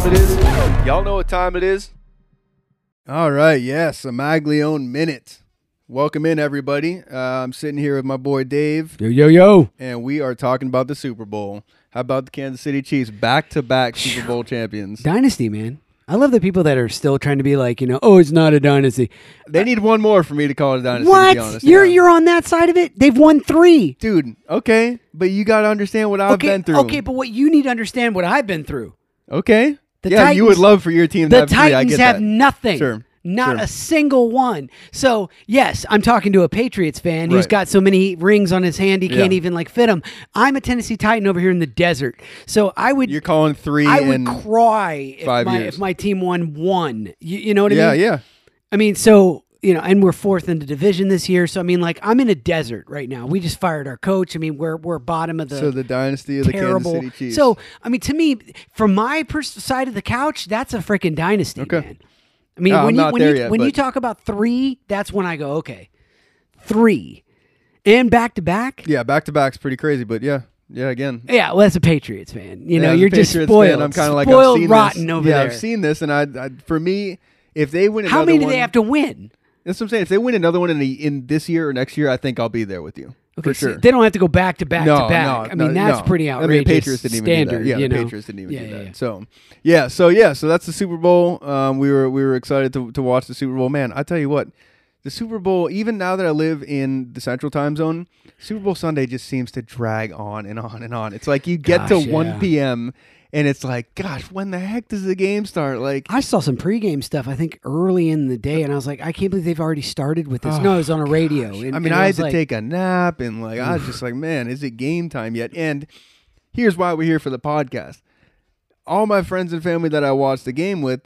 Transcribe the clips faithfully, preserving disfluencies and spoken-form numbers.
time it is? Y'all know what time it is? All right, yes, a Maglione Minute. Welcome in, everybody. Uh, I'm sitting here with my boy Dave. Yo, yo, yo. And we are talking about the Super Bowl. How about the Kansas City Chiefs, back-to-back Super Bowl champions? Dynasty, man. I love the people that are still trying to be like, you know, oh, it's not a dynasty. They need one more for me to call it a dynasty, What? to be honest. You're yeah. you're on that side of it? They've won three. Dude, okay, but you got to understand what I've okay, been through. Okay, but what you need to understand what I've been through. Okay. The yeah, Titans, you would love for your team to the have three. I Titans get have that. nothing. Sure. Not sure. a single one. So, yes, I'm talking to a Patriots fan who's Right. got so many rings on his hand he can't Yeah. even like fit them. I'm a Tennessee Titan over here in the desert. So I would You're calling three I would in cry if five my, years. if my team won one. You, you know what I Yeah, mean? yeah. I mean, so, you know, and we're fourth in the division this year. So, I mean, like, I'm in a desert right now. We just fired our coach. I mean, we're we're bottom of the So the dynasty of the terrible. Kansas City Chiefs. So, I mean, to me, from my pers- side of the couch, that's a freaking dynasty, Okay. man. I mean, No, when I'm you not when there you yet, when you but- talk about three, that's when I go, okay, three, and back to back. yeah, back-to-back's pretty crazy, but yeah. Yeah, again. Yeah, well, that's a Patriots fan. You know, Yeah, as a you're just Patriots spoiled. fan, I'm kind of like, spoiled I've seen rotten this. over yeah, there. I've seen this, and I, I, for me, if they win How another many do one, they have to win? That's what I'm saying. If they win another one in the, in this year or next year, I think I'll be there with you Okay, for so sure. they don't have to go back to back no, to back. no, I mean, no, that's no. pretty I outrageous. mean, the Patriots didn't even standard, do that. Yeah, you the know? Patriots didn't even Yeah, do yeah, that. yeah. So, yeah, so yeah, so that's the Super Bowl. Um, we were we were excited to to watch the Super Bowl. Man, I tell you what, the Super Bowl. Even now that I live in the Central Time Zone, Super Bowl Sunday just seems to drag on and on and on. It's like you get Gosh, to yeah. one p.m. and it's like, gosh, when the heck does the game start? Like, I saw some pregame stuff, I think, early in the day, and I was like, I can't believe they've already started with this. Oh, no, it was on a radio. And, I mean, and I had was to like, take a nap, and like I was just like, man, is it game time yet? And here's why we're here for the podcast. All my friends and family that I watched the game with,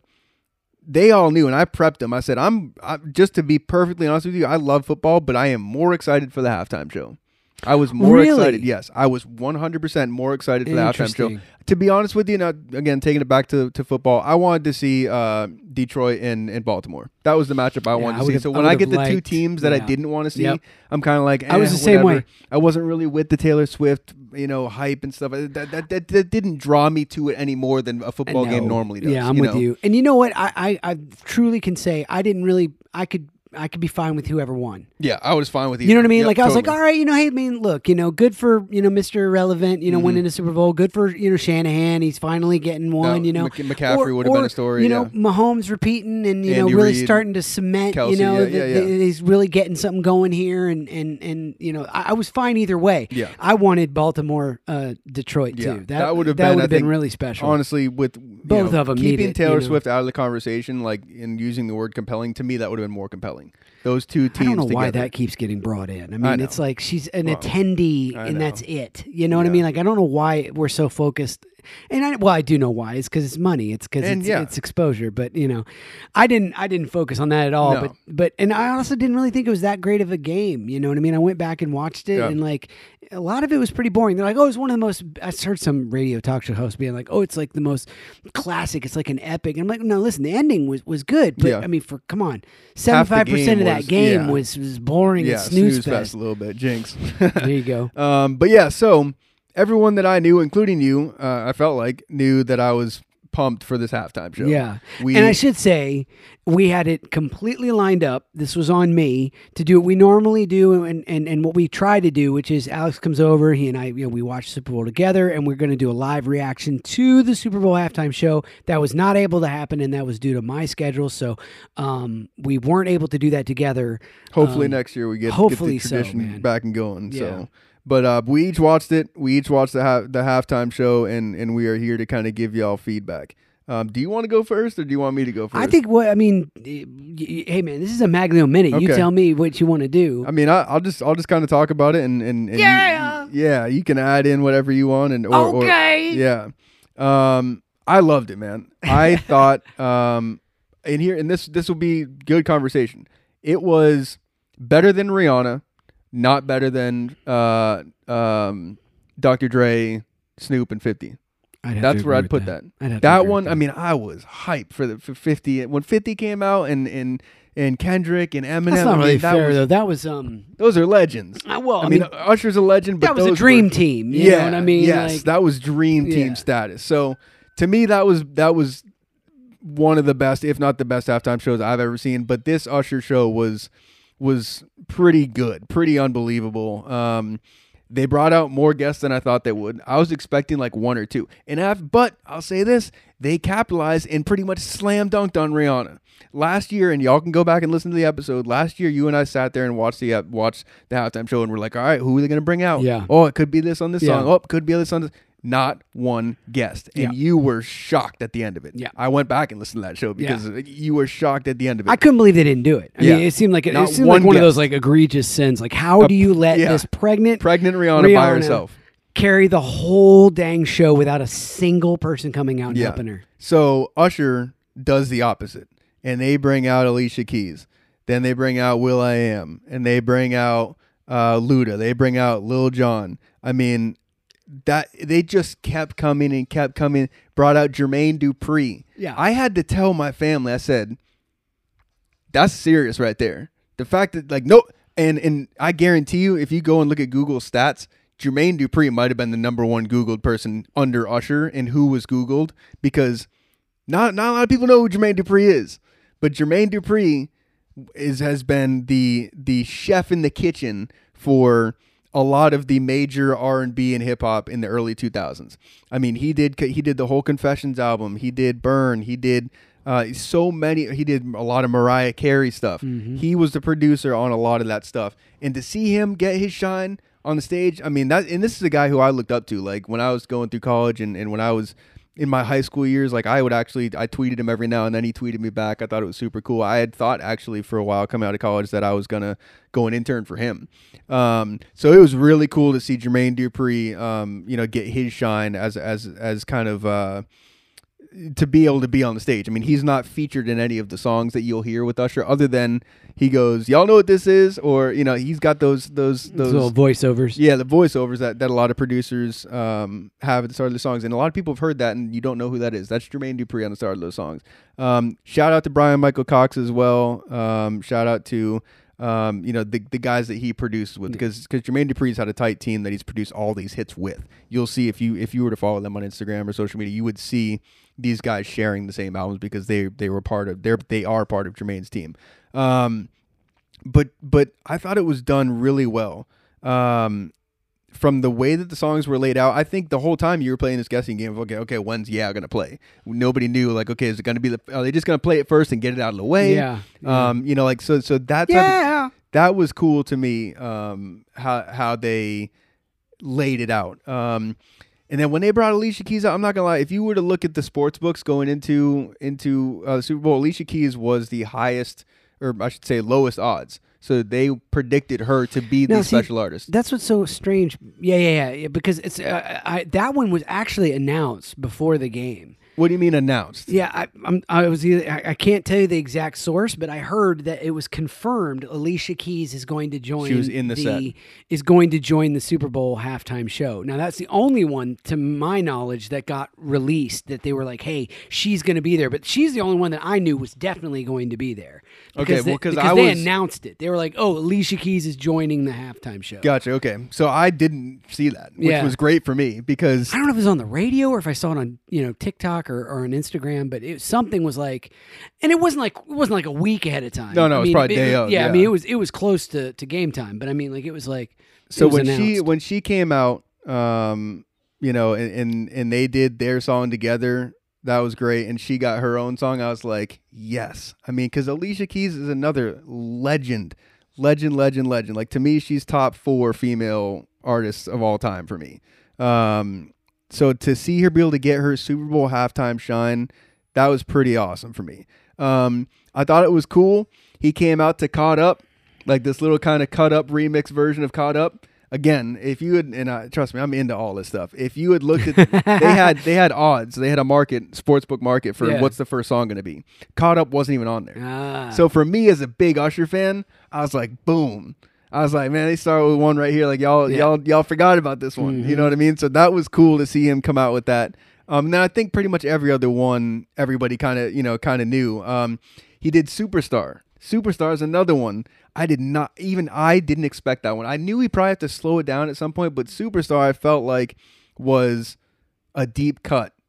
they all knew, and I prepped them. I said, I'm, I'm just to be perfectly honest with you, I love football, but I am more excited for the halftime show. I was more Really? excited. Yes, I was one hundred percent more excited for the halftime show. Interesting. To be honest with you, now again taking it back to, to football, I wanted to see uh, Detroit and, and Baltimore. That was the matchup I Yeah, wanted I to see. would've- So I when I, would've get the two liked- teams that I yeah. didn't want to see, Yep. I'm kind of like, I was eh, the same whatever. way. I wasn't really with the Taylor Swift, you know, hype and stuff. That that, that, that didn't draw me to it any more than a football game No. normally does. Yeah, I'm you with know? you. And you know what? I, I, I truly can say I didn't really. I could. I could be fine with whoever won. Yeah, I was fine with you. You know what I mean? Yep, like I was like, totally. all right, you know, hey, I mean, look, you know, good for you know Mister Irrelevant, you know, Mhm. winning a Super Bowl. Good for you know Shanahan, he's finally getting one. No, you know, Mc- McCaffrey would have been or, a story, You know, yeah. Mahomes repeating and you Andy know really Reid, starting to cement. Kelsey, you know, yeah, that, yeah, that yeah. he's really getting something going here, and and and you know, I, I was fine either way. Yeah. I wanted Baltimore, uh, Detroit Yeah, too. that would have that been, would I have been think, really special. Honestly, with you Both know, of 'em need keeping it, Taylor you know? Swift out of the conversation, like in using the word compelling, to me that would have been more compelling. Those two teams I don't know together. why that keeps getting brought in. I mean, know. it's like she's an Well, attendee, I and know. that's it. You know what I Yeah. mean? Like, I don't know why we're so focused. And I, well, I do know why. It's because it's money. It's because And it's, yeah. it's exposure. But you know, I didn't. I didn't focus on that at all. No. But but and I also didn't really think it was that great of a game. You know what I mean? I went back and watched it, Yeah. and like a lot of it was pretty boring. They're like, oh, it's one of the most. I heard some radio talk show hosts being like, oh, it's like the most classic. It's like an epic. And I'm like, no, listen, the ending was was good. But Yeah. I mean, for come on, Half the seventy five percent of game that was- game yeah. was was boring yeah, and snooze, snooze fest fest. a little bit, jinx. There you go. um, but yeah, so everyone that I knew, including you, uh, I felt like knew that I was pumped for this halftime show. Yeah. we, And I should say, we had it completely lined up. This was on me to do what we normally do and, and, and what we try to do, which is Alex comes over, he and I, you know, we watch Super Bowl together, and we're going to do a live reaction to the Super Bowl halftime show. That was not able to happen, and that was due to my schedule. So um, we weren't able to do that together. hopefully Um, next year we get, hopefully get the so, tradition man. back and going. Yeah. So, but uh, we each watched it. We each watched the ha- the halftime show, and and we are here to kind of give y'all feedback. Um, do you want to go first, or do you want me to go first? I think what I mean, y- y- hey man, this is a Maglio minute. You Okay. tell me what you want to do. I mean, I, I'll just I'll just kind of talk about it, and and, and you- Yeah. yeah, you can add in whatever you want, and or, Okay. or yeah, um, I loved it, man. I thought, um, and here and this this will be good conversation. It was better than Rihanna, not better than uh um Doctor Dre, Snoop, and fifty. I'd have That's to where agree I'd put with that. I'd have to That agree one, with I mean, I was hyped for the for fifty when fifty came out, and and and Kendrick and Eminem. That's I not mean, really that fair was, though. That was um. Those are legends. uh, well, I, mean, Usher's a legend, but that was a those dream were- team. You yeah, know what I mean? yes, Like, that was dream team Yeah. status. So to me, that was that was one of the best, if not the best, halftime shows I've ever seen. But this Usher show was was pretty good, pretty unbelievable. Um, they brought out more guests than I thought they would. I was expecting like one or two, and I've, but I'll say this: they capitalized and pretty much slam dunked on Rihanna last year. And y'all can go back and listen to the episode. Last year, you and I sat there and watched the watched the halftime show, and we're like, all right, who are they going to bring out? Yeah. Oh, it could be this on this Yeah. song. Oh, it could be this on this. Not one guest, and Yeah. you were shocked at the end of it. Yeah. I went back and listened to that show because Yeah. you were shocked at the end of it. I couldn't believe they didn't do it. I Yeah. mean, it seemed like it, it Not seemed one like one of guest. those like egregious sins. Like, how do you let yeah. this pregnant Pregnant Rihanna, by Rihanna herself. carry the whole dang show without a single person coming out and Yeah. helping her? So Usher does the opposite, and they bring out Alicia Keys. Then they bring out Will I Am, and they bring out uh, Luda. They bring out Lil Jon. I mean, that they just kept coming and kept coming. Brought out Jermaine Dupri. Yeah. I had to tell my family. I said, "That's serious right there." The fact that like no, and and I guarantee you, if you go and look at Google stats, Jermaine Dupri might have been the number one Googled person under Usher, and who was Googled because not not a lot of people know who Jermaine Dupri is, but Jermaine Dupri is has been the the chef in the kitchen for a lot of the major R and B and hip hop in the early two thousands. I mean, he did he did the whole Confessions album. He did Burn. He did uh, so many. He did a lot of Mariah Carey stuff. Mm-hmm. He was the producer on a lot of that stuff. And to see him get his shine on the stage, I mean, that and this is a guy who I looked up to. Like when I was going through college and, and when I was in my high school years, like I would actually, I tweeted him every now and then. He tweeted me back. I thought it was super cool. I had thought actually for a while coming out of college that I was going to go and intern for him. Um, so it was really cool to see Jermaine Dupri, um, you know, get his shine as, as, as kind of, uh, to be able to be on the stage. I mean, he's not featured in any of the songs that you'll hear with Usher other than he goes, y'all know what this is? Or, you know, he's got those, those, those Those little voiceovers. yeah, the voiceovers that, that a lot of producers um, have at the start of the songs. And a lot of people have heard that and you don't know who that is. That's Jermaine Dupri on the start of those songs. Um, shout out to Brian Michael Cox as well. Um, shout out to, um, you know, the the guys that he produces with, because because Jermaine Dupri's had a tight team that he's produced all these hits with. You'll see if you if you were to follow them on Instagram or social media, you would see these guys sharing the same albums because they they were part of they they are part of Jermaine's team. Um, but but I thought it was done really well. Um, from the way that the songs were laid out, I think the whole time you were playing this guessing game of okay, okay, when's yeah gonna play? Nobody knew like okay, is it gonna be the? Are they just gonna play it first and get it out of the way? Yeah. yeah. Um, you know, like so so that type yeah. of, that was cool to me. Um, how how they laid it out. Um, and then when they brought Alicia Keys out, I'm not gonna lie. If you were to look at the sports books going into into uh, the Super Bowl, Alicia Keys was the highest, or I should say, lowest odds. So they predicted her to be the Now, see, special artist. That's what's so strange. Yeah, yeah, yeah. yeah because it's uh, I, that one was actually announced before the game. What do you mean announced? Yeah, I, I'm, I was. Either, I, I can't tell you the exact source, but I heard that it was confirmed. Alicia Keys is going to join. She was in the set. Is going to join the Super Bowl halftime show. Now that's the only one, to my knowledge, that got released. That they were like, "Hey, she's going to be there," but she's the only one that I knew was definitely going to be there. Okay, Because well, they, 'cause because I they was- announced it. They were like, "Oh, Alicia Keys is joining the halftime show." Gotcha. Okay, so I didn't see that, which Yeah. was great for me because I don't know if it was on the radio or if I saw it on, you know, TikTok or, or on Instagram, but it, something was like, and it wasn't like it wasn't like a week ahead of time. No, no, I it was mean, probably day of, Yeah, yeah. I mean, it was it was close to, to game time, but I mean, like it was like it so was when she announced. when she came out, um, you know, and, and and they did their song together. That was great, and she got her own song. I was like, yes. I mean, because Alicia Keys is another legend, legend, legend, legend. Like to me, she's top four female artists of all time for me. Um, so to see her be able to get her Super Bowl halftime shine, that was pretty awesome for me. Um, I thought it was cool. He came out to Caught Up, like this little kind of cut up remix version of Caught Up. Again, if you had, and uh, trust me, I'm into all this stuff. If you had looked at, they had they had odds. They had a market, sportsbook market for Yeah. what's the first song going to be. Caught Up wasn't even on there. Ah. So for me as a big Usher fan, I was like, boom. I was like, man, they started with one right here. Like y'all, Yeah. y'all, y'all forgot about this one. Mm-hmm. You know what I mean? So that was cool to see him come out with that. Um, and then I think pretty much every other one, everybody kind of, you know, kind of knew. Um, he did Superstar. Superstar is another one. I did not, even I didn't expect that one. I knew he probably had to slow it down at some point, but Superstar I felt like was a deep cut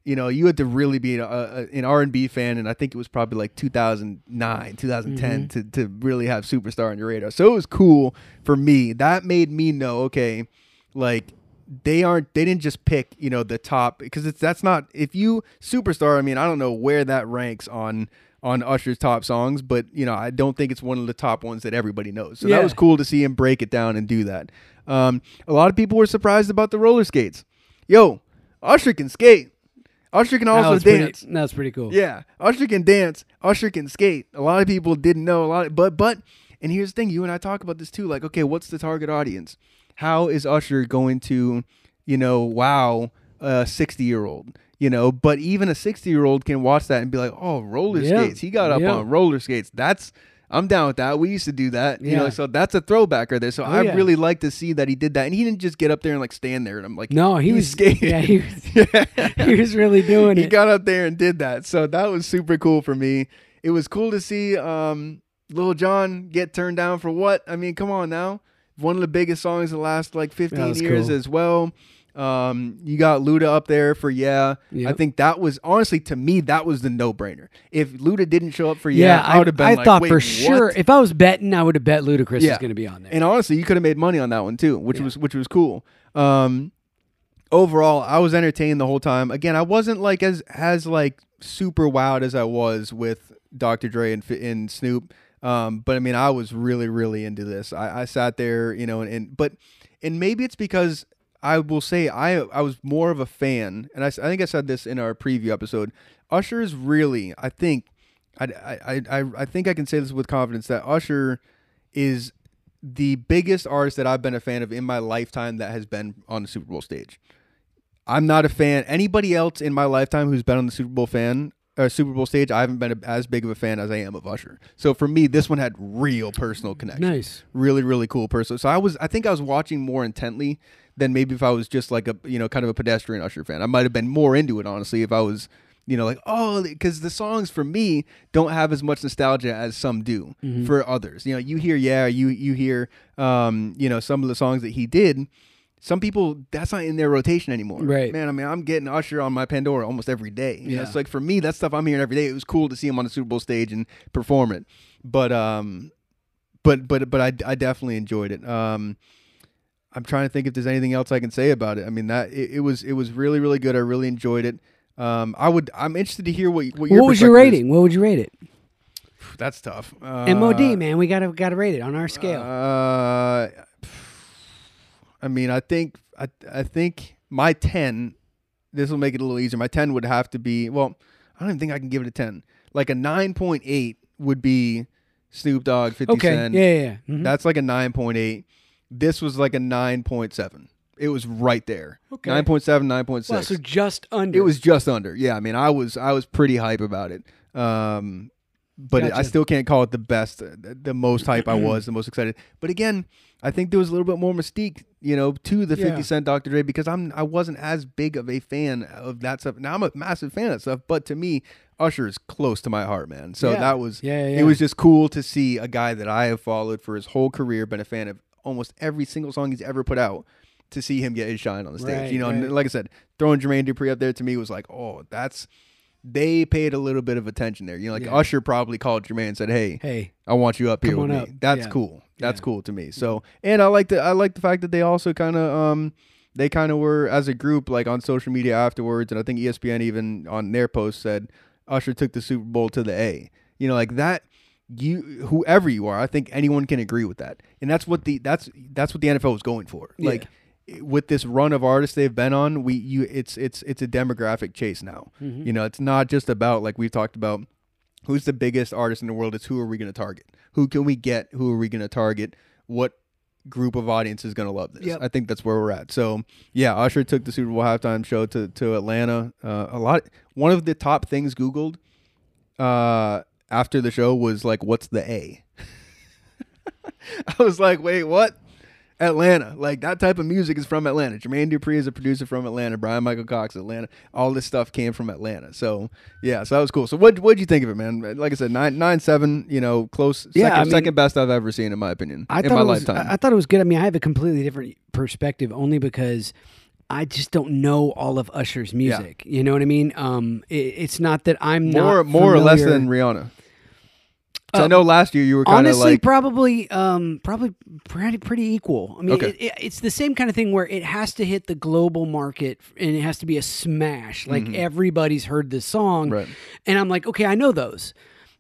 You know, you had to really be a, a, an R and B fan, and I think it was probably like two thousand nine, two thousand ten Mm-hmm. to, to really have Superstar on your radar. So it was cool for me. That made me know, okay, like they aren't, they didn't just pick, you know, the top, because it's, that's not, if you, Superstar, I mean, I don't know where that ranks on, on Usher's top songs, but, you know, I don't think it's one of the top ones that everybody knows. So Yeah. that was cool to see him break it down and do that. Um, a lot of people were surprised about the roller skates. Yo, Usher can skate. Usher can That also was pretty- dance. That was pretty cool. Yeah, Usher can dance. Usher can skate. A lot of people didn't know a lot, of, but but and here's the thing: you and I talk about this too. Like, okay, what's the target audience? How is Usher going to, you know, wow a sixty year old? You know, but even a sixty year old can watch that and be like, oh, roller Yeah. skates. He got up Yeah. on roller skates. That's I'm down with that. We used to do that. You Yeah. know, so that's a throwback right there. So Oh, I yeah. really like to see that he did that, and he didn't just get up there and like stand there and I'm like, No, he he's was skating. Yeah, he was, he was really doing he it. got up there and did that. So that was super cool for me. It was cool to see um, Lil Jon get turned down for what? I mean, come on now. One of the biggest songs of the last like fifteen was years cool. as well. Um, you got Luda up there for yeah. I Yep. think that was honestly to me that was the no brainer. If Luda didn't show up for yeah, yeah, I would have been I like, thought wait, for what? sure if I was betting, I would have bet Ludacris Yeah. was going to be on there. And honestly, you could have made money on that one too, which Yeah. was which was cool. Um, overall, I was entertained the whole time. Again, I wasn't like as as like super wowed as I was with Doctor Dre and, Fi- and Snoop. Um, but I mean, I was really really into this. I, I sat there, you know, and, and but and maybe it's because I will say I I was more of a fan, and I, s- I think I said this in our preview episode. Usher is really, I think, I, I, I, I think I can say this with confidence that Usher is the biggest artist that I've been a fan of in my lifetime that has been on the Super Bowl stage. I'm not a fan. Anybody else in my lifetime who's been on the Super Bowl fan or Super Bowl stage, I haven't been a, as big of a fan as I am of Usher. So for me, this one had real personal connection. Nice. Really, really cool person. So I was, I think I was watching more intently than maybe if I was just like a, you know, kind of a pedestrian Usher fan. I might have been more into it, honestly, if I was, you know, like, oh, because the songs for me don't have as much nostalgia as some do Mm-hmm. for others. You know, you hear, yeah, you you hear, um, you know, some of the songs that he did. Some people, that's not in their rotation anymore. Right. Man, I mean, I'm getting Usher on my Pandora almost every day. You know, Yeah. it's like for me, that stuff I'm hearing every day. It was cool to see him on the Super Bowl stage and perform it. But um, but but but I, I definitely enjoyed it. Um, I'm trying to think if there's anything else I can say about it. I mean, that it, it was it was really really good. I really enjoyed it. Um, I would I'm interested to hear what what your What was your perspective is. rating? What would you rate it? That's tough. Uh, M O D, man. We gotta gotta rate it on our scale. Uh, I mean, I think I I think my ten. This will make it a little easier. My ten would have to be well. I don't even think I can give it a ten. Like a nine point eight would be Snoop Dogg, Fifty Okay. Cent. Yeah, yeah. yeah. Mhm. That's like a nine point eight. This was like a nine point seven. It was right there. Okay. nine point seven, nine point six. Well, so just under. It was just under. Yeah, I mean, I was I was pretty hype about it. Um, but it, I Gotcha. still can't call it the best, uh, the, the most hype I was, the most excited. But again, I think there was a little bit more mystique, you know, to the Yeah. fifty Cent Doctor Dre because I'm I wasn't as big of a fan of that stuff. Now I'm a massive fan of that stuff, but to me, Usher is close to my heart, man. So Yeah. that was Yeah, yeah, it was just cool to see a guy that I have followed for his whole career, been a fan of almost every single song he's ever put out. To see him get his shine on the stage, Right, you know, right. and like I said, throwing Jermaine Dupri up there to me was like, oh, that's they paid a little bit of attention there. You know, like Yeah. Usher probably called Jermaine and said, "Hey, Hey. I want you up here Come with on me." up. That's Yeah. cool. That's Yeah. cool to me. So, and I like the I like the fact that they also kind of um they kind of were as a group like on social media afterwards, and I think E S P N even on their post said Usher took the Super Bowl to the A. You know, like that. You whoever you are, I think anyone can agree with that, and that's what the that's that's what the N F L was going for. Yeah. Like with this run of artists they've been on, we you it's it's it's a demographic chase now. Mhm. You know, it's not just about like we've talked about who's the biggest artist in the world. It's who are we going to target? Who can we get? Who are we going to target? What group of audience is going to love this? Yep. I think that's where we're at. So yeah, Usher took the Super Bowl halftime show to to Atlanta. Uh, a lot. One of the top things Googled uh, after the show was like, "What's the A?" I was like, "Wait, what?" Atlanta, like that type of music is from Atlanta. Jermaine Dupri is a producer from Atlanta. Brian Michael Cox, Atlanta. All this stuff came from Atlanta. So yeah, so that was cool. So what what'd you think of it, man? Like I said, nine nine seven. You know, close. Yeah, second, I mean- second best I've ever seen in my opinion I in thought my it was, lifetime. I, I thought it was good. I mean, I have a completely different perspective only because I just don't know all of Usher's music. You know what I mean? Um, it, it's not that I'm more not more or less familiar- than Rihanna. So Uh, I know last year you were kind of Honestly, like probably, um, probably pretty, pretty equal. I mean, Okay. it, it, it's the same kind of thing where it has to hit the global market and it has to be a smash. Like everybody's heard this song, Right. and I'm like, okay, I know those.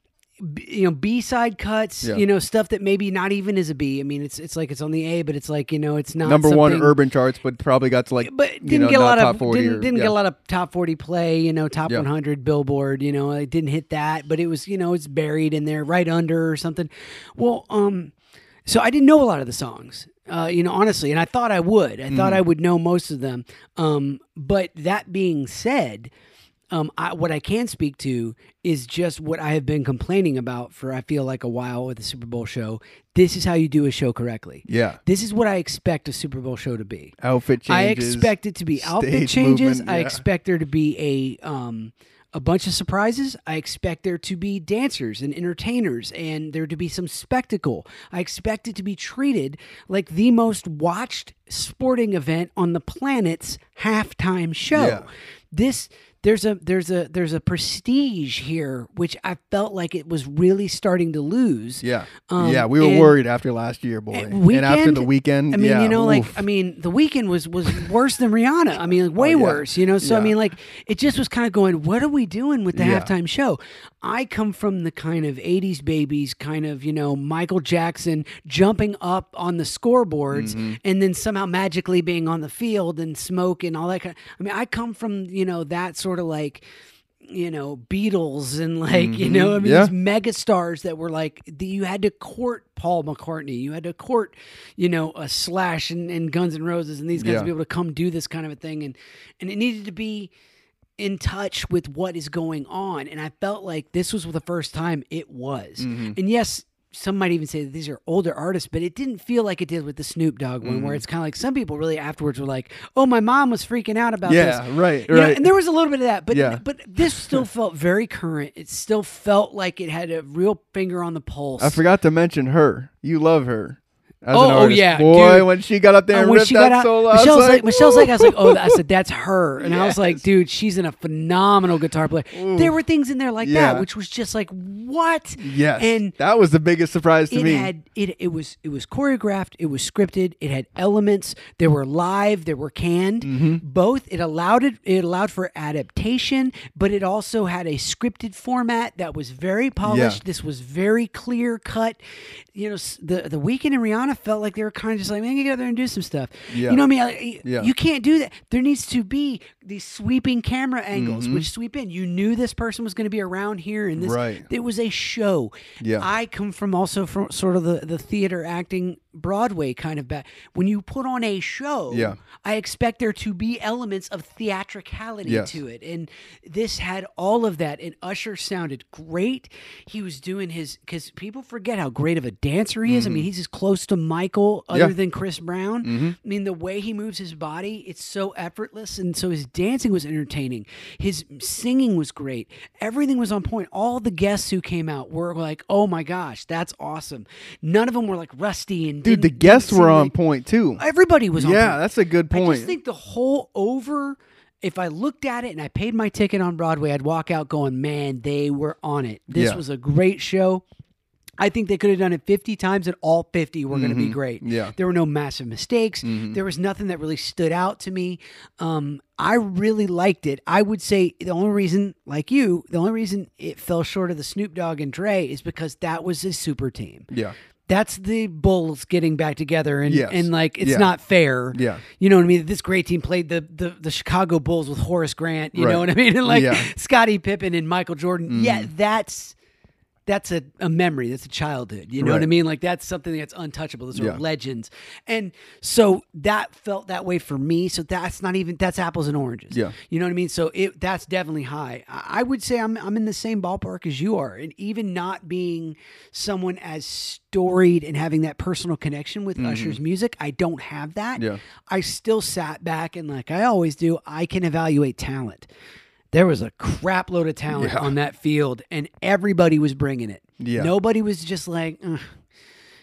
B, you know, B side cuts. Yeah. You know, stuff that maybe not even is a B. I mean, it's it's like it's on the A, but it's like you know, it's not number one something- urban charts, but probably got to like but didn't you know, get a not lot top of forty didn't, or, didn't yeah. get a lot of top forty play, you know, top Yeah. one hundred Billboard, you know, it didn't hit that, but it was, you know, it's buried in there right under or something. Well, um so I didn't know a lot of the songs. Uh, you know, honestly, and I thought I would. I thought I would know most of them. Um but that being said, Um, I, what I can speak to is just what I have been complaining about for I feel like a while with the Super Bowl show. This is how you do a show correctly. Yeah. This is what I expect a Super Bowl show to be. Outfit I changes. expect it to be outfit stage changes. movement, I yeah. expect there to be a um a bunch of surprises. I expect there to be dancers and entertainers and there to be some spectacle. I expect it to be treated like the most watched sporting event on the planet's halftime show. Yeah. This there's a there's a there's a prestige here which I felt like it was really starting to lose. Yeah. Um, yeah, we were and- worried after last year, boy. and Weekend, and after the weekend, I mean, yeah, you know, like oof. I mean, the weekend was was worse than Rihanna. I mean, like, way Oh, yeah. worse. You know, so I Yeah. mean, like it just was kind of going. What are we doing with the Yeah. halftime show? I come from the kind of eighties babies, kind of you know Michael Jackson jumping up on the scoreboards Mm-hmm. and then somehow magically being on the field and smoke and all that kind. I mean, I come from you know that sort of like. You know, Beatles and like, you know, I mean, Yeah. these mega stars that were like, the, you had to court Paul McCartney. You had to court, you know, a Slash and, and Guns N' Roses and these guys Yeah. to be able to come do this kind of a thing. And, and it needed to be in touch with what is going on. And I felt like this was the first time it was. Mm-hmm. And yes, some might even say that these are older artists, but it didn't feel like it did with the Snoop Dogg one, Mm-hmm. where it's kind of like some people really afterwards were like, "Oh, my mom was freaking out about Yeah, this." right, You know, right. and there was a little bit of that, but Yeah. but this still felt very current. It still felt like it had a real finger on the pulse. I forgot to mention her. You love her. As Oh, an oh, artist. yeah, boy, dude. when she got up there Uh, and when ripped she that got out, solo, I was Michelle's like, like, Michelle's like, I was like, "Woo!" oh, I said that's her, and I was like, Yes. dude, she's in a phenomenal guitar player. There were things in there like Yeah. that, which was just like, what? Yes, and that was the biggest surprise to it me. had it. It was it was choreographed. It was scripted. It had elements. There were live. There were canned. Mm-hmm. Both. It allowed it. It allowed for adaptation, but it also had a scripted format that was very polished. Yeah. This was very clear cut. You know, s- the the Weeknd and Rihanna felt like they were kind of just like, man, get out there and do some stuff. Yeah. You know what I mean? Like, Yeah. You can't do that. There needs to be these sweeping camera angles, Mm-hmm. which sweep in. You knew this person was going to be around here, and this. Right. It was a show. Yeah. I come from also from sort of the, the theater acting Broadway kind of back. When you put on a show, Yeah. I expect there to be elements of theatricality Yes. to it. And this had all of that. And Usher sounded great. He was doing his, because people forget how great of a dancer he is. I mean, he's as close to Michael other Mm-hmm. Yeah. than Chris Brown. I mean, the way he moves his body, it's so effortless. And so his dancing was entertaining. His singing was great. Everything was on point. All the guests who came out were like, oh my gosh, that's awesome. None of them were like rusty and Dude, the didn't- guests didn't were seem on like- point too. Everybody was on Yeah, point. that's a good I point. just think the whole over, if I looked at it and I paid my ticket on Broadway, I'd walk out going, man, they were on it. This Yeah. was a great show. I think they could have done it fifty times and all fifty were going to be great. Mm-hmm. Yeah. There were no massive mistakes. There was nothing that really stood out to me. Um, I really liked it. I would say the only reason, like you, the only reason it fell short of the Snoop Dogg and Dre is because that was a super team. Yeah. That's the Bulls getting back together, and, Yes. and like it's Yeah. not fair. Yeah. You know what I mean? This great team played the the, the Chicago Bulls with Horace Grant. You Right. know what I mean? And like Yeah. Scottie Pippen and Michael Jordan. Yeah, that's that's a, a memory. That's a childhood. You know what I Right. mean? Like that's something that's untouchable. Those are Yeah. legends. And so that felt that way for me. So that's not even that's apples and oranges. Yeah. You know what I mean? So it that's definitely high. I I would say I'm I'm in the same ballpark as you are. And even not being someone as storied and having that personal connection with Usher's music, I don't have that. Yeah. I still sat back and like I always do, I can evaluate talent. There was a crap load of talent Yeah. on that field and everybody was bringing it. Yeah. Nobody was just like, "Ugh."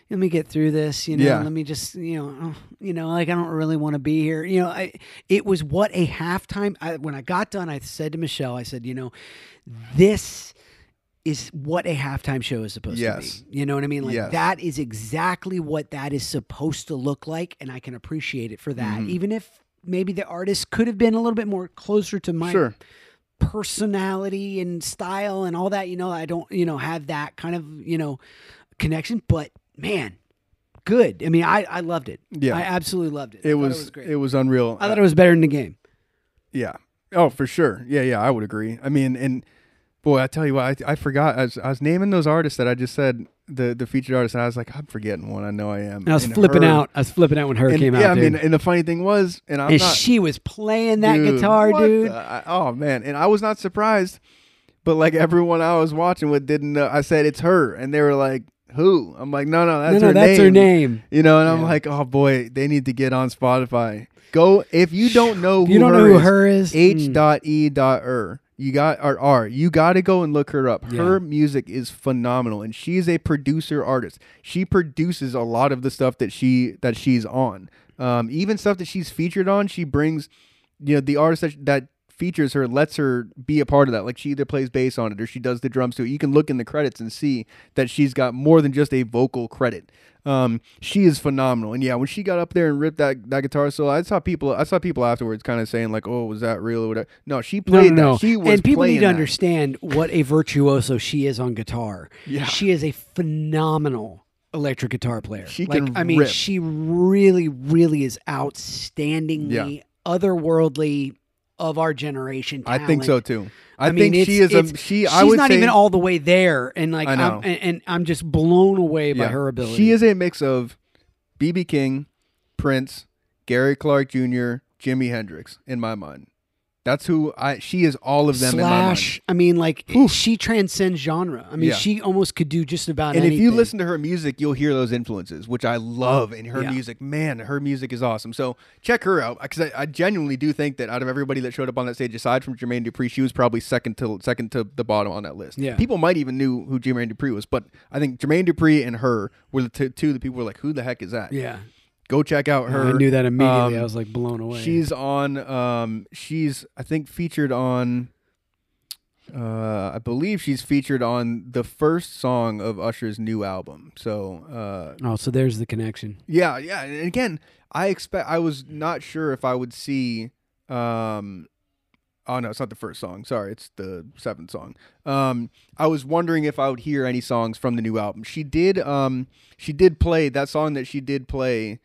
let me get through this, you know, Yeah. let me just, you know, oh, you know, like I don't really want to be here. You know, I, it was what a halftime, I, when I got done, I said to Michelle, I said, you know, this is what a halftime show is supposed Yes. to be. You know what I mean? Like Yes. that is exactly what that is supposed to look like. And I can appreciate it for that. Mhm. Even if maybe the artist could have been a little bit more closer to my Sure. personality and style and all that, you know, I don't, you know, have that kind of, you know, connection, but man, good. I mean, I, I loved it. Yeah. I absolutely loved it. I It thought was, it was great. it was unreal. I thought it was better than the game. Yeah. Oh, for sure. Yeah, yeah, I would agree. I mean, and boy, I tell you what, I, I forgot. I was, I was naming those artists that I just said, the the featured artists, and I was like, I'm forgetting one. I know I am. And I was And flipping her- out. I was flipping out when her and, came yeah, out. I mean, dude. and the funny thing was, and I'm and not. she was playing that dude, guitar, what dude. the- I- oh man, and I was not surprised, but like everyone I was watching with didn't know. I said it's her, and they were like, "Who?" I'm like, "No, no, that's no, no, her that's name." her name. You know, and I'm Yeah. like, "Oh boy, they need to get on Spotify." Go if you don't know who You don't her know who is, her is? H Mm. dot E dot er. You got or R. You got to go and look her up. Yeah. Her music is phenomenal, and she's a producer artist. She produces a lot of the stuff that she that she's on. Um, even stuff that she's featured on, she brings. You know, the artist that that features her lets her be a part of that. Like she either plays bass on it or she does the drums to it. You can look in the credits and see that she's got more than just a vocal credit. Um, she is phenomenal, and yeah, when she got up there and ripped that, that guitar solo, I saw people. I saw people afterwards kind of saying like, "Oh, was that real or whatever?" No, she No, played no, no. that. She was and people playing need to that. understand what a virtuoso she is on guitar. Yeah. She is a phenomenal electric guitar player. She like, can I mean, rip. she really, really is outstandingly otherworldly of our generation. I think so talent. too. I, I mean, think she it's- is a it's- she. She's I would not say even all the way there, and like, I know. I'm, and, and I'm just blown away by yeah, her ability. She is a mix of B B King, Prince, Gary Clark Junior, Jimi Hendrix. In my mind, that's who I. She is all of them in my mind. Slash. I mean, like Oof. she transcends genre. I mean, Yeah. she almost could do just about And anything. if you listen to her music, you'll hear those influences, which I love in her Yeah. music. Man, her music is awesome. So check her out, because I, I genuinely do think that out of everybody that showed up on that stage, aside from Jermaine Dupri, she was probably second to second to the bottom on that list. Yeah. People might even knew who Jermaine Dupri was, but I think Jermaine Dupri and her were the t- two that people were like, "Who the heck is that?" yeah, Go check out her. I knew that immediately. Um, I was like blown away. She's on. Um, she's I think featured on. Uh, I believe she's featured on the first song of Usher's new album. So, uh, oh, so there's the connection. yeah, yeah. And again, I expect. I was not sure if I would see. Um, oh no, it's not the first song. Sorry, it's the seventh song. Um, I was wondering if I would hear any songs from the new album. She did. Um, she did play that song that she did play.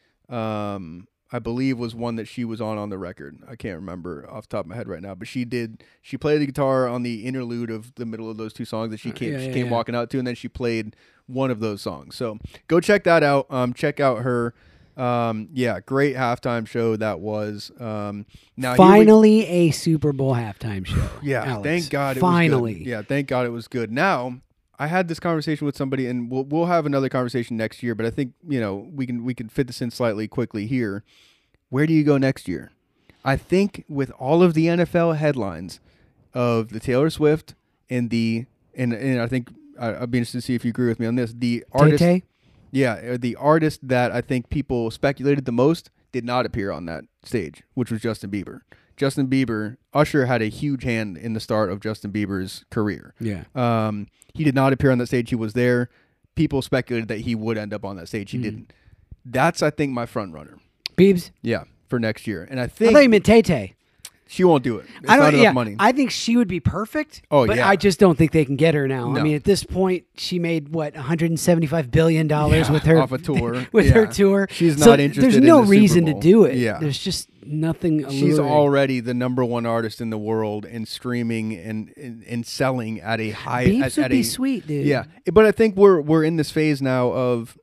Um, I believe was one that she was on on the record. I can't remember off the top of my head right now, but she did. She played the guitar on the interlude of the middle of those two songs that she came yeah, she yeah, came yeah. walking out to, and then she played one of those songs. So go check that out. Um, check out her. Um, yeah, great halftime show that was. Um, now here we- Finally, a Super Bowl halftime show. yeah, Alex. thank God it Finally. was good. Yeah, thank God it was good. Now, I had this conversation with somebody, and we'll we'll have another conversation next year. But I think you know we can we can fit this in slightly quickly here. Where do you go next year? I think with all of the N F L headlines of the Taylor Swift and the and and I think I, I'd be interested to see if you agree with me on this. The artist, Tay-Tay? yeah, uh, the artist that I think people speculated the most did not appear on that stage, which was Justin Bieber. Justin Bieber, Usher had a huge hand in the start of Justin Bieber's career. Yeah. Um, he did not appear on that stage. He was there. People speculated that he would end up on that stage. He Mm. didn't. That's, I think, my front runner. Biebs? Yeah, for next year. And I I think thought you meant Tay-Tay. she won't do it. It's I don't. not enough yeah, money. I think she would be perfect. Oh, but yeah. I just don't think they can get her now. I No. mean, at this point, she made what one hundred seventy-five billion dollars Yeah, with her off a tour. with Yeah. her tour. She's So not interested There's in no the Super reason to Bowl. do it. Yeah. There's just nothing. She's alluring. already the number one artist in the world and streaming and and, and selling at a high. Biebs at, would at be a, sweet, dude. Yeah, but I think we're we're in this phase now of,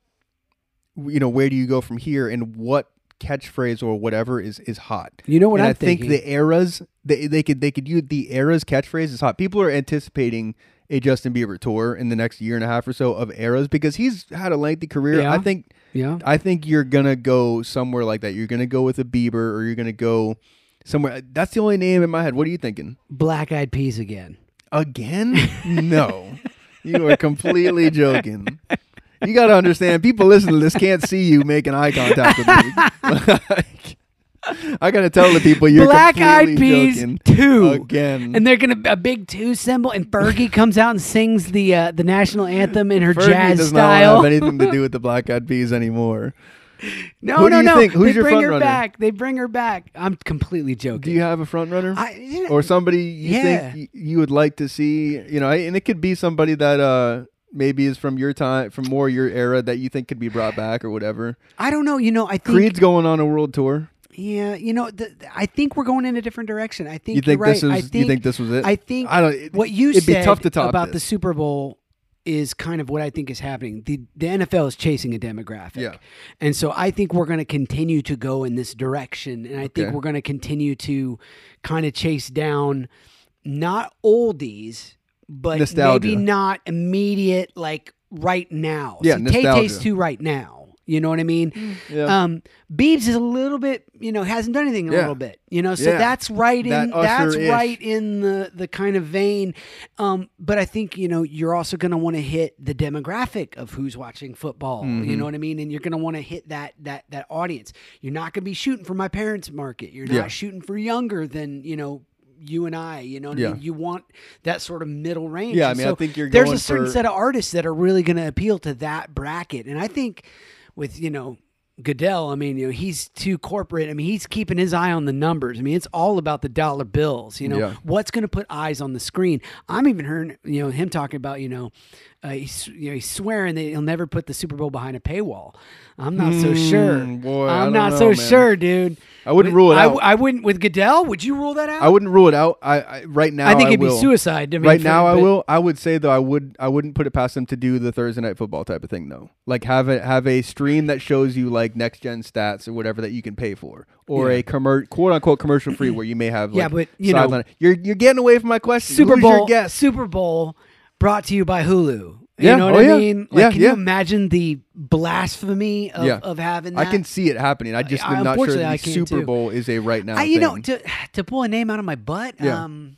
you know, where do you go from here, and what catchphrase or whatever is is hot. You know what and I'm I think thinking? the eras they they could they could use the eras catchphrase is hot. People are anticipating a Justin Bieber tour in the next year and a half or so of eras because he's had a lengthy career. Yeah. I think Yeah. I think you're gonna go somewhere like that. You're gonna go with a Bieber, or you're gonna go somewhere. That's the only name in my head. What are you thinking? Black Eyed Peas again. Again? No, you are completely joking. You got to understand, people listening to this can't see you making eye contact with me. Like, I got to tell the people you're Black Eyed completely Peas joking. two Again. and they're gonna a big two symbol, and Fergie comes out and sings the uh, the national anthem in her Fergie jazz does style. not have anything to do with the Black Eyed Peas anymore. no, Who do no, you no. think- who's they your bring front her runner? back. They bring her back. I'm completely joking. Do you have a front runner? I, yeah, Or somebody you Yeah. think y- you would like to see, you know, and it could be somebody that uh, maybe is from your time, from more your era that you think could be brought back or whatever. I don't know. You know, I think Creed's going on a world tour. Yeah, you know, the, I think we're going in a different direction. I think You think you're right. this is? I think, you think this was it? I think I don't. It, what you it'd said be tough to top about the this. Super Bowl is kind of what I think is happening. The the N F L is chasing a demographic. Yeah. And so I think we're going to continue to go in this direction, and I think Okay. we're going to continue to kind of chase down not oldies, but Nostalgia. maybe not immediate, like right now. Yeah, See, Tay nostalgia. Tay's too right now. You know what I mean? Yeah. Um, Biebs is a little bit, you know, hasn't done anything in a Yeah. little bit, you know, so Yeah. that's right That in that's Usher-ish. right in the the kind of vein. Um, but I think you know you're also going to want to hit the demographic of who's watching football. Mm-hmm. You know what I mean? And you're going to want to hit that that that audience. You're not going to be shooting for my parents' market. You're not Yeah. shooting for younger than you know. You and I, you know, what I Yeah. mean? You want that sort of middle range. Yeah, I And mean, I so think you're there's going a certain for- set of artists that are really going to appeal to that bracket, and I think with you know Goodell, I mean, you know, he's too corporate. I mean, he's keeping his eye on the numbers. I mean, it's all about the dollar bills. You know, Yeah. what's going to put eyes on the screen? I'm even hearing, you know, him talking about, you know, uh, he's you know he's swearing that he'll never put the Super Bowl behind a paywall. I'm not so sure. Hmm, boy, I I'm don't not know, so man. sure, dude. I wouldn't With- rule it I, out. I wouldn't with Goodell. Would you rule that out? I wouldn't rule it out. I, I right now. I think I it'd will. be suicide. I mean, Right for- now, I but- will. I would say though, I would. I wouldn't put it past them to do the Thursday night football type of thing though. Like have a have a stream that shows you like next gen stats or whatever that you can pay for, or Yeah. a commer- quote unquote commercial free where you may have. Yeah, like, but, you know- sideline- you're you're getting away from my question. Super Who's Bowl. your guess? Super Bowl brought to you by Hulu. You Yeah, know what oh, I yeah. mean? Like, Yeah, can yeah. you imagine the blasphemy of, Yeah. of having I that? can see it happening. I just I- am not sure unfortunately, the I can Super too. Bowl is a right now. I, you know, thing. to to pull a name out of my butt. Yeah. Um,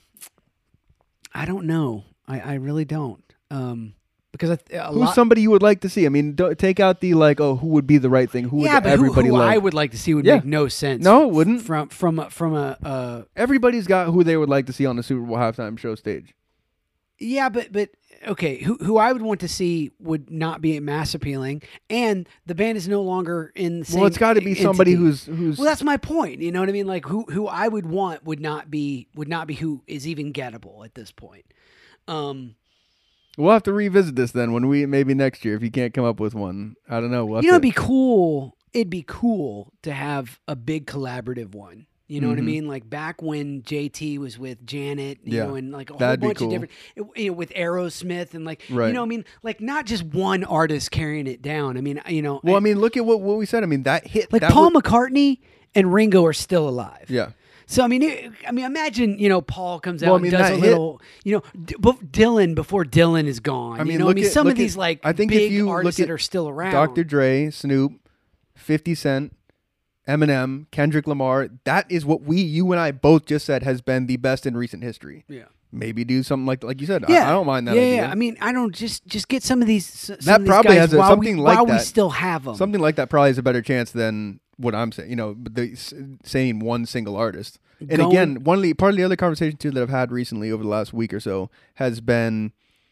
I don't know. I, I really don't. Um, because I, a Who's lot. somebody you would like to see? I mean, don't, take out the like, oh, who would be the right thing? Who yeah, would but who, everybody who like? I would like to see would Yeah. make no sense. No, it wouldn't. From from a, from a uh, Everybody's got who they would like to see on the Super Bowl halftime show stage. yeah, but but okay, who who I would want to see would not be mass appealing, and the band is no longer in the same. Well, it's got to be somebody entity. who's who's. Well, that's my point. You know what I mean? Like who who I would want would not be would not be who is even gettable at this point. Um, We'll have to revisit this then when we maybe next year if you can't come up with one. I don't know. We'll have you know, it'd to- be cool. It'd be cool to have a big collaborative one. You know what I Mhm. mean? Like back when J T was with Janet, you Yeah, know, and like a that'd be whole bunch cool. of different, you know, with Aerosmith and like, Right. you know, what I mean, like not just one artist carrying it down. I mean, you know, Well, I mean, look at what, what we said. I mean, that hit. like that Paul would- McCartney and Ringo are still alive. Yeah. So I mean, it, I mean, imagine you know Paul comes out Well, I mean, and does that a hit- little, you know, D- bef- Dylan before Dylan is gone. I mean, you know, look I mean, at- some look of these at- like I think if big you artists look that at are still around. Doctor Dre, Snoop, fifty Cent, Eminem, Kendrick Lamar. That is what we, you and I both just said has been the best in recent history. Yeah. Maybe do something like like you said. Yeah, I, I don't mind that Yeah, idea. yeah. I mean, I don't just just get some of these. Some That of these probably guys has a- while something we, like while we that. still have them. Something like that probably has a better chance than what I'm saying. You know, the, s- saying one single artist. And Going- again, one of the, part of the other conversation too that I've had recently over the last week or so has been,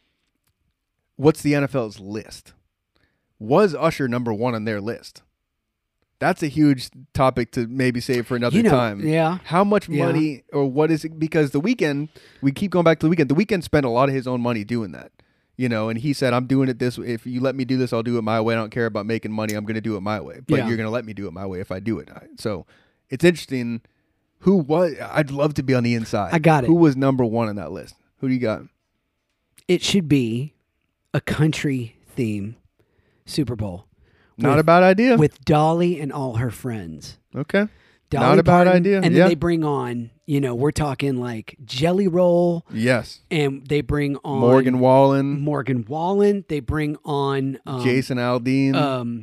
what's the N F L's list? Was Usher number one on their list? That's a huge topic to maybe save for another You know, time. yeah. How much Yeah. money or what is it? Because the Weeknd, we keep going back to the Weeknd. The Weeknd spent a lot of his own money doing that. You know, and he said, I'm doing it this way. If you let me do this, I'll do it my way. I don't care about making money. I'm going to do it my way. But Yeah. you're going to let me do it my way if I do it. So it's interesting. Who was, I'd love to be on the inside. I got it. Who was number one on that list? Who do you got? It should be a country theme Super Bowl. Not with, a bad idea. with Dolly and all her friends. okay. Dolly Not a bad Parton, idea, And then yeah. they bring on, you know, we're talking like Jelly Roll, Yes. and they bring on Morgan Wallen, Morgan Wallen. They bring on um, Jason Aldean. um,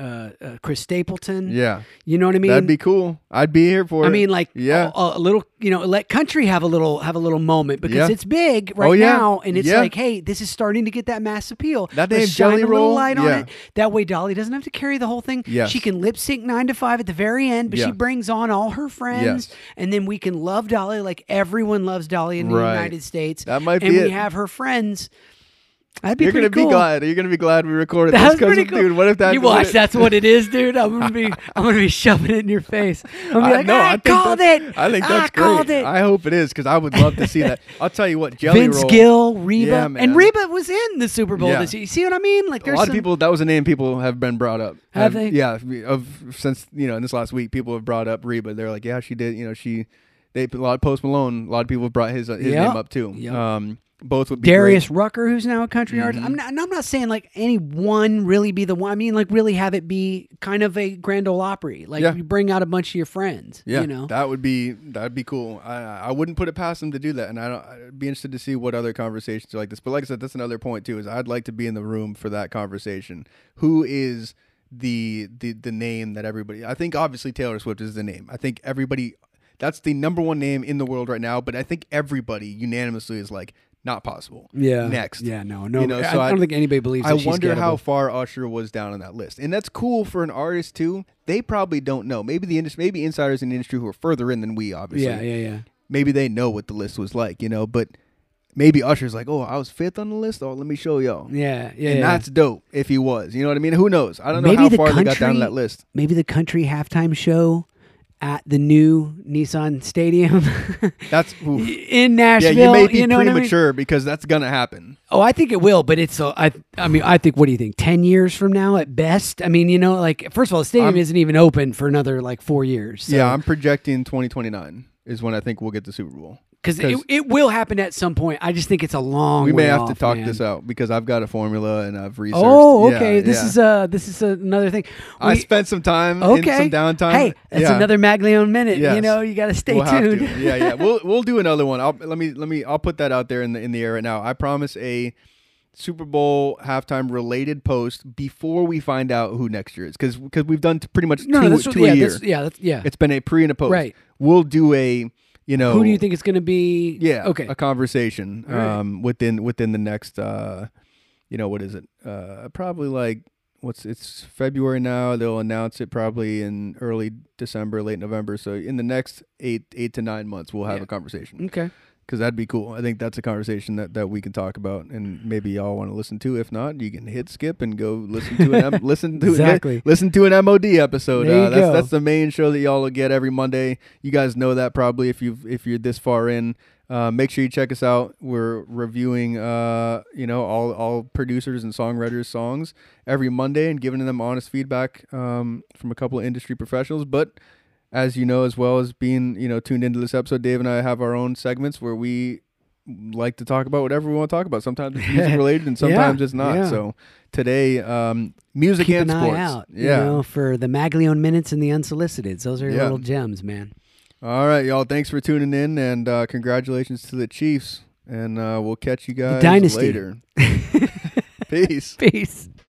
uh, uh, Chris Stapleton. Yeah. You know what I mean? That'd be cool. I'd be here for it. I mean, like, yeah. a, a little, you know, let country have a little, have a little moment because Yeah. it's big right Oh, yeah. now, and it's Yeah. like, hey, this is starting to get that mass appeal. That Let's name shine Jelly a little Roll, light on yeah. it. That way, Dolly doesn't have to carry the whole thing. Yes. She can lip sync nine to five at the very end, but Yeah. she brings on all her friends, Yes. and then we can love Dolly like everyone loves Dolly in the Right. United States. That might and be we it. have her friends. That'd be You're pretty gonna cool. be glad. You're gonna be glad we recorded That's this, 'cause, pretty cool. dude. What if that? You watch? That's what it is, dude. I'm gonna be, I'm gonna be shoving it in your face. I'm gonna be I like, know, I, I think called that's- it. I think I that's called great. it. I hope it is because I would love to see that. I'll tell you what, Jelly Vince Roll. Gill, Reba, Yeah, and man. Reba was in the Super Bowl Yeah. this year. You see what I mean? Like, A there's lot some, of people. That was a name people have been brought up. Have they? Yeah. Of since you know in this last week, people have brought up Reba. They're like, yeah, she did. You know, she. They a lot of Post Malone. A lot of people have brought his his Yep. name up too. Yep. Um, both would be Darius great. Rucker, who's now a country Mhm. artist. I'm not, and I'm not saying like any one really be the one. I mean, like really have it be kind of a Grand Ole Opry. Like Yeah. you bring out a bunch of your friends. Yeah, You know. that would be that'd be cool. I I wouldn't put it past them to do that, and I don't. I'd be interested to see what other conversations are like this. But like I said, that's another point too. Is I'd like to be in the room for that conversation. Who is the the the name that everybody? I think obviously Taylor Swift is the name. I think everybody. That's the number one name in the world right now. But I think everybody unanimously is like not possible. Yeah. Next. Yeah. No. No. You know, I, so I I- don't think anybody believes. I that she's wonder how gettable. far Usher was down on that list, and that's cool for an artist too. They probably don't know. Maybe the industry, maybe insiders in the industry who are further in than we, obviously. Yeah. Yeah. Yeah. Maybe they know what the list was like, you know. But maybe Usher's like, "Oh, I was fifth on the list. Oh, let me show y'all." Yeah. Yeah. and yeah. that's dope if he was. You know what I mean? Who knows? I don't know Maybe how the far they got down country- to that list. Maybe the country halftime show at the new Nissan Stadium That's oof. in yeah. Nashville. You may be know what I mean? premature because that's gonna happen. Oh, I think it will, but it's. Uh, I. I mean, I think. What do you think? Ten years from now, at best. I mean, you know, like first of all, the stadium I'm- isn't even open for another like four years. So, Yeah, I'm projecting twenty twenty-nine is when I think we'll get the Super Bowl. because it, 'cause- it will happen at some point. I just think it's a long. We may way have off, to talk man. this out because I've got a formula and I've researched. Oh, Yeah, okay. this yeah. is uh this is another thing. I We- spent some time okay. in some downtime. Hey, that's Yeah. another Maglione minute. You Yes. know, you got to stay We'll have tuned. to. Yeah, yeah. We'll we'll do another one. I'll let me let me I'll put that out there in the in the air right now. I promise a Super Bowl halftime related post before we find out who next year is because because we've done t- pretty much no, two, no, that's what, two yeah, a year. that's, yeah, that's, yeah. It's been a pre and a post. Right. We'll do a you know Who do you think it's going to be? yeah Okay. a conversation All right. um within within the next uh you know what is it uh probably like what's it's February now. They'll announce it probably in early December, late November. So in the next eight eight to nine months, we'll have Yeah. a conversation Okay. because that'd be cool. I think that's a conversation that, that we can talk about, and maybe y'all want to listen to. If not, you can hit skip and go listen to an M- listen to Exactly. listen to an M O D episode. There you Uh, that's go. that's the main show that y'all will get every Monday. You guys know that probably if you if you're this far in. Uh, make sure you check us out. We're reviewing, uh, you know, all all producers and songwriters' songs every Monday and giving them honest feedback um, from a couple of industry professionals. But as you know, as well as being, you know, tuned into this episode, Dave and I have our own segments where we like to talk about whatever we want to talk about. Sometimes it's music related and sometimes Yeah, it's not. yeah. So today, um, music Keep and an sports. eye out, Yeah. you know, for the Maglione minutes and the unsoliciteds. Those are Yeah. little gems, man. All right, y'all. Thanks for tuning in, and uh, congratulations to the Chiefs. And uh, we'll catch you guys dynasty. later. Peace. Peace.